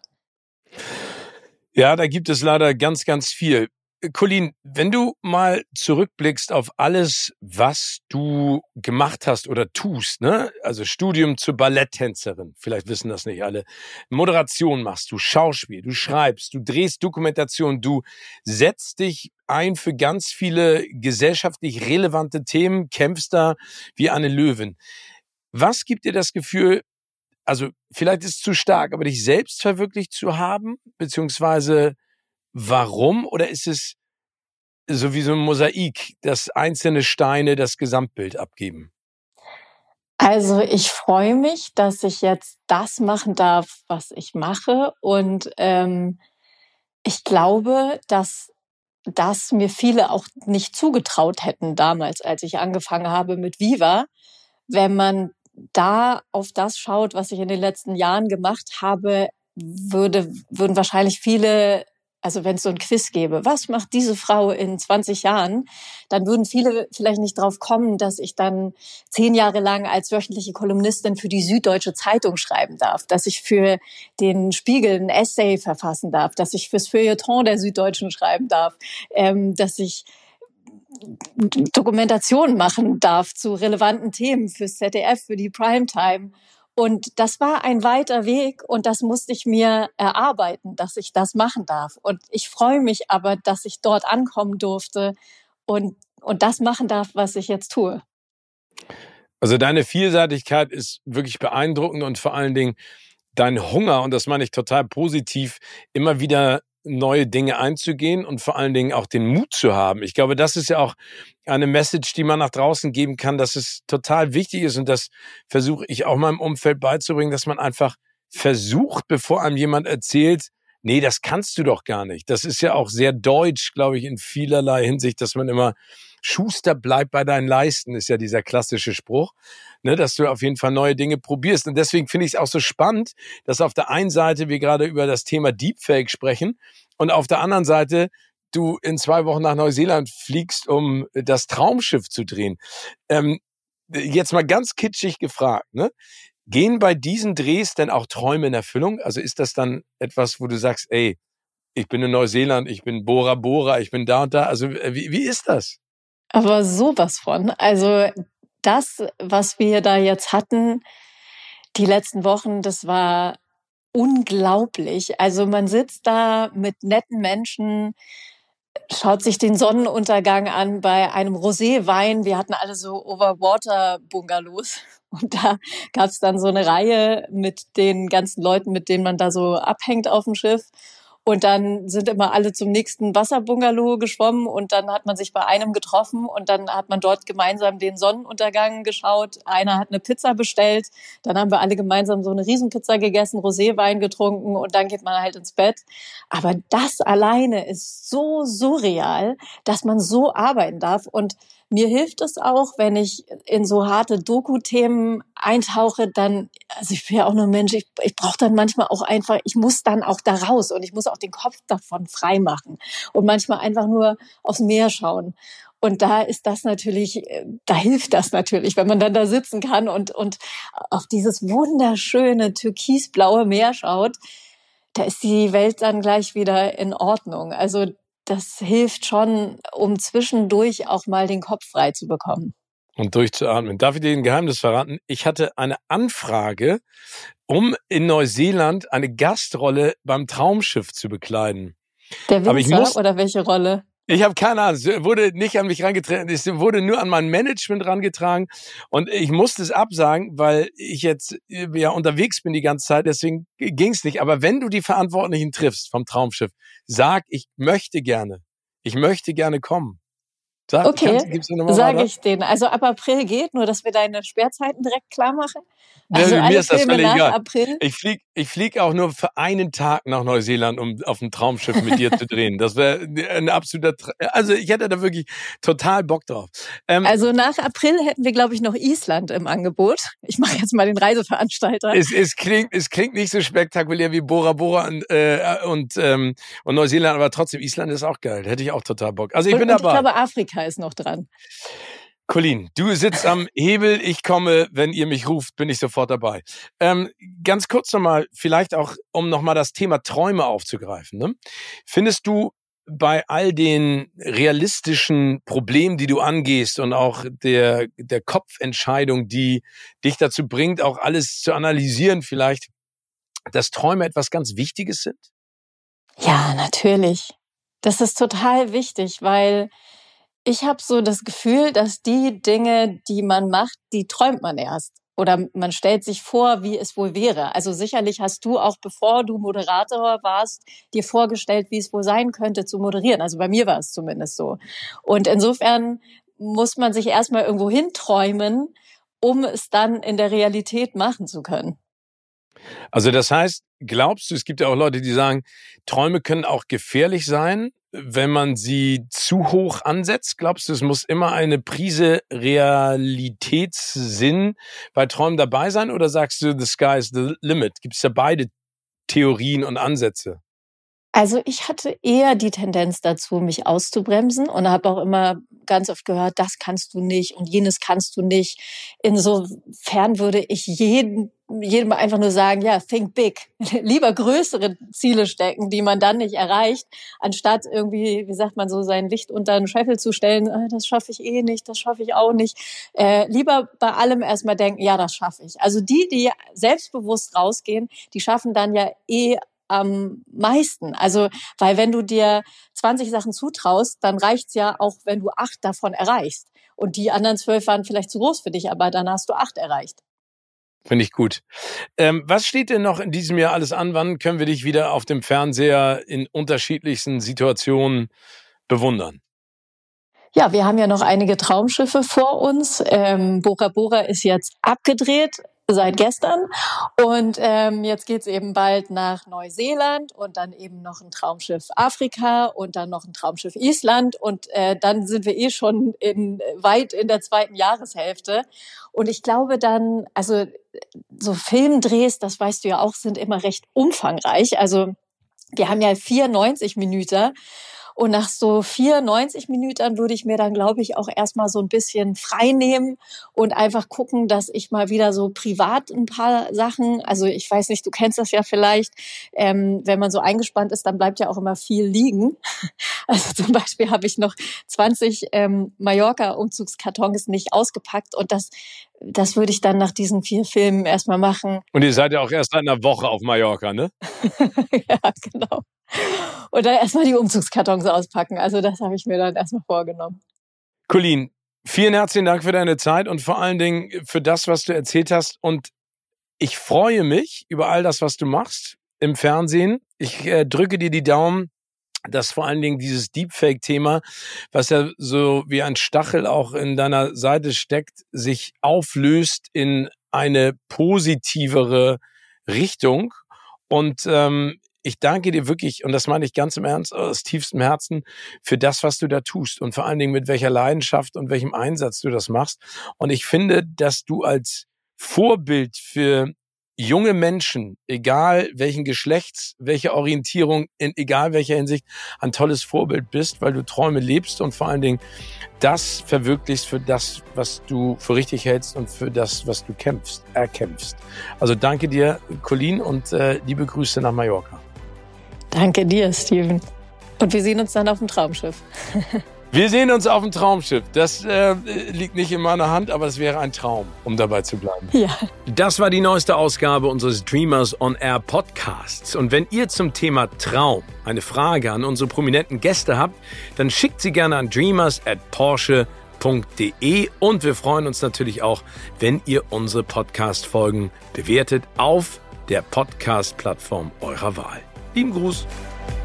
Ja, da gibt es leider ganz, ganz viel. Colleen, wenn du mal zurückblickst auf alles, was du gemacht hast oder tust, ne? Also Studium zur Balletttänzerin, vielleicht wissen das nicht alle. Moderation machst du, Schauspiel, du schreibst, du drehst Dokumentation, du setzt dich ein für ganz viele gesellschaftlich relevante Themen, kämpfst da wie eine Löwin. Was gibt dir das Gefühl, also vielleicht ist es zu stark, aber dich selbst verwirklicht zu haben, beziehungsweise warum? Oder ist es so wie so ein Mosaik, dass einzelne Steine das Gesamtbild abgeben? Also ich freue mich, dass ich jetzt das machen darf, was ich mache. Und ähm, ich glaube, dass das mir viele auch nicht zugetraut hätten damals, als ich angefangen habe mit Viva. Wenn man da auf das schaut, was ich in den letzten Jahren gemacht habe, würde, würden wahrscheinlich viele, also wenn es so ein Quiz gäbe, was macht diese Frau in zwanzig Jahren, dann würden viele vielleicht nicht drauf kommen, dass ich dann zehn Jahre lang als wöchentliche Kolumnistin für die Süddeutsche Zeitung schreiben darf, dass ich für den Spiegel ein Essay verfassen darf, dass ich fürs Feuilleton der Süddeutschen schreiben darf, ähm, dass ich Dokumentation machen darf zu relevanten Themen fürs Z D F, für die Primetime. Und das war ein weiter Weg und das musste ich mir erarbeiten, dass ich das machen darf. Und ich freue mich aber, dass ich dort ankommen durfte und, und das machen darf, was ich jetzt tue. Also deine Vielseitigkeit ist wirklich beeindruckend und vor allen Dingen dein Hunger, und das meine ich total positiv, immer wieder neue Dinge einzugehen und vor allen Dingen auch den Mut zu haben. Ich glaube, das ist ja auch eine Message, die man nach draußen geben kann, dass es total wichtig ist, und das versuche ich auch meinem Umfeld beizubringen, dass man einfach versucht, bevor einem jemand erzählt, nee, das kannst du doch gar nicht. Das ist ja auch sehr deutsch, glaube ich, in vielerlei Hinsicht, dass man immer Schuster, bleib bei deinen Leisten, ist ja dieser klassische Spruch, ne, dass du auf jeden Fall neue Dinge probierst. Und deswegen finde ich es auch so spannend, dass auf der einen Seite wir gerade über das Thema Deepfake sprechen und auf der anderen Seite du in zwei Wochen nach Neuseeland fliegst, um das Traumschiff zu drehen. Ähm, jetzt mal ganz kitschig gefragt, ne? Gehen bei diesen Drehs denn auch Träume in Erfüllung? Also ist das dann etwas, wo du sagst, ey, ich bin in Neuseeland, ich bin Bora Bora, ich bin da und da. Also wie, wie ist das? Aber sowas von. Also das, was wir da jetzt hatten, die letzten Wochen, das war unglaublich. Also man sitzt da mit netten Menschen, schaut sich den Sonnenuntergang an bei einem Roséwein. Wir hatten alle so Overwater-Bungalows. Und da gab es dann so eine Reihe mit den ganzen Leuten, mit denen man da so abhängt auf dem Schiff. Und dann sind immer alle zum nächsten Wasserbungalow geschwommen und dann hat man sich bei einem getroffen und dann hat man dort gemeinsam den Sonnenuntergang geschaut. Einer hat eine Pizza bestellt, dann haben wir alle gemeinsam so eine Riesenpizza gegessen, Roséwein getrunken und dann geht man halt ins Bett. Aber das alleine ist so surreal, dass man so arbeiten darf. Und mir hilft es auch, wenn ich in so harte Doku-Themen eintauche, dann, also ich bin ja auch nur Mensch, ich, ich brauche dann manchmal auch einfach, ich muss dann auch da raus und ich muss auch den Kopf davon frei machen und manchmal einfach nur aufs Meer schauen. Und da ist das natürlich, da hilft das natürlich, wenn man dann da sitzen kann und, und auf dieses wunderschöne türkisblaue Meer schaut, da ist die Welt dann gleich wieder in Ordnung. Also das hilft schon, um zwischendurch auch mal den Kopf frei zu bekommen. Und durchzuatmen. Darf ich dir ein Geheimnis verraten? Ich hatte eine Anfrage, um in Neuseeland eine Gastrolle beim Traumschiff zu bekleiden. Der Winzer Aber ich muss, oder welche Rolle? Ich habe keine Ahnung, es wurde nicht an mich herangetragen, es wurde nur an mein Management herangetragen und ich musste es absagen, weil ich jetzt ja unterwegs bin die ganze Zeit, deswegen ging's nicht. Aber wenn du die Verantwortlichen triffst vom Traumschiff, sag, ich möchte gerne, ich möchte gerne kommen. Sag, Okay, sage ich denen. Also ab April geht, nur dass wir deine Sperrzeiten direkt klar machen. Also ja, alle mir ist das Filme völlig nach egal. April. Ich flieg, ich flieg auch nur für einen Tag nach Neuseeland, um auf dem Traumschiff mit dir zu drehen. Das wäre ein absoluter, Tra- also ich hätte da wirklich total Bock drauf. Ähm, also nach April hätten wir, glaube ich, noch Island im Angebot. Ich mache jetzt mal den Reiseveranstalter. Es, es klingt, es klingt nicht so spektakulär wie Bora Bora und, äh, und, ähm, und Neuseeland, aber trotzdem Island ist auch geil. Hätte ich auch total Bock. Also ich und, bin und dabei. Ich glaube, Afrika ist noch dran. Colleen, du sitzt am Hebel, ich komme, wenn ihr mich ruft, bin ich sofort dabei. Ähm, ganz kurz nochmal, vielleicht auch, um nochmal das Thema Träume aufzugreifen. Ne? Findest du bei all den realistischen Problemen, die du angehst und auch der, der Kopfentscheidung, die dich dazu bringt, auch alles zu analysieren vielleicht, dass Träume etwas ganz Wichtiges sind? Ja, natürlich. Das ist total wichtig, weil ich habe so das Gefühl, dass die Dinge, die man macht, die träumt man erst. Oder man stellt sich vor, wie es wohl wäre. Also sicherlich hast du auch, bevor du Moderator warst, dir vorgestellt, wie es wohl sein könnte, zu moderieren. Also bei mir war es zumindest so. Und insofern muss man sich erstmal irgendwo hinträumen um es dann in der Realität machen zu können. Also das heißt, glaubst du, es gibt ja auch Leute, die sagen, Träume können auch gefährlich sein, wenn man sie zu hoch ansetzt? Glaubst du, es muss immer eine Prise Realitätssinn bei Träumen dabei sein? Oder sagst du, the sky is the limit? Gibt es da beide Theorien und Ansätze? Also ich hatte eher die Tendenz dazu, mich auszubremsen und habe auch immer ganz oft gehört, das kannst du nicht und jenes kannst du nicht. Insofern würde ich jedem, jedem einfach nur sagen, ja, think big. Lieber größere Ziele stecken, die man dann nicht erreicht, anstatt irgendwie, wie sagt man so, sein Licht unter einen Scheffel zu stellen, ah, das schaffe ich eh nicht, das schaffe ich auch nicht. Äh, lieber bei allem erstmal denken, ja, das schaffe ich. Also die, die selbstbewusst rausgehen, die schaffen dann ja eh am meisten. Also, weil wenn du dir zwanzig Sachen zutraust, dann reicht's ja auch, wenn du acht davon erreichst. Und die anderen zwölf waren vielleicht zu groß für dich, aber dann hast du acht erreicht. Finde ich gut. Ähm, was steht denn noch in diesem Jahr alles an? Wann können wir dich wieder auf dem Fernseher in unterschiedlichsten Situationen bewundern? Ja, wir haben ja noch einige Traumschiffe vor uns. Ähm, Bora Bora ist jetzt abgedreht seit gestern und ähm, jetzt geht's eben bald nach Neuseeland und dann eben noch ein Traumschiff Afrika und dann noch ein Traumschiff Island und äh, dann sind wir eh schon in weit in der zweiten Jahreshälfte und ich glaube dann, also so Filmdrehs, das weißt du ja auch, sind immer recht umfangreich. Also wir haben ja vierundneunzig Minuten. Und nach so vierundneunzig Minuten würde ich mir dann, glaube ich, auch erstmal so ein bisschen frei nehmen und einfach gucken, dass ich mal wieder so privat ein paar Sachen, also ich weiß nicht, du kennst das ja vielleicht, ähm, wenn man so eingespannt ist, dann bleibt ja auch immer viel liegen. Also zum Beispiel habe ich noch zwanzig ähm, Mallorca-Umzugskartons nicht ausgepackt und das Das würde ich dann nach diesen vier Filmen erstmal machen. Und ihr seid ja auch erst seit einer Woche auf Mallorca, ne? Ja, genau. Und dann erstmal die Umzugskartons auspacken. Also das habe ich mir dann erstmal vorgenommen. Colleen, vielen herzlichen Dank für deine Zeit und vor allen Dingen für das, was du erzählt hast. Und ich freue mich über all das, was du machst im Fernsehen. Ich äh, drücke dir die Daumen, dass vor allen Dingen dieses Deepfake-Thema, was ja so wie ein Stachel auch in deiner Seite steckt, sich auflöst in eine positivere Richtung. Und ähm, ich danke dir wirklich, und das meine ich ganz im Ernst, aus tiefstem Herzen, für das, was du da tust und vor allen Dingen mit welcher Leidenschaft und welchem Einsatz du das machst. Und ich finde, dass du als Vorbild für junge Menschen, egal welchen Geschlechts, welche Orientierung, in egal welcher Hinsicht, ein tolles Vorbild bist, weil du Träume lebst und vor allen Dingen das verwirklichst für das, was du für richtig hältst und für das, was du kämpfst, erkämpfst. Also danke dir, Colleen, und äh, liebe Grüße nach Mallorca. Danke dir, Steven. Und wir sehen uns dann auf dem Traumschiff. Wir sehen uns auf dem Traumschiff. Das äh, liegt nicht in meiner Hand, aber es wäre ein Traum, um dabei zu bleiben. Ja. Das war die neueste Ausgabe unseres Dreamers on Air Podcasts. Und wenn ihr zum Thema Traum eine Frage an unsere prominenten Gäste habt, dann schickt sie gerne an dreamers at porsche punkt de und wir freuen uns natürlich auch, wenn ihr unsere Podcast-Folgen bewertet auf der Podcast-Plattform eurer Wahl. Lieben Gruß.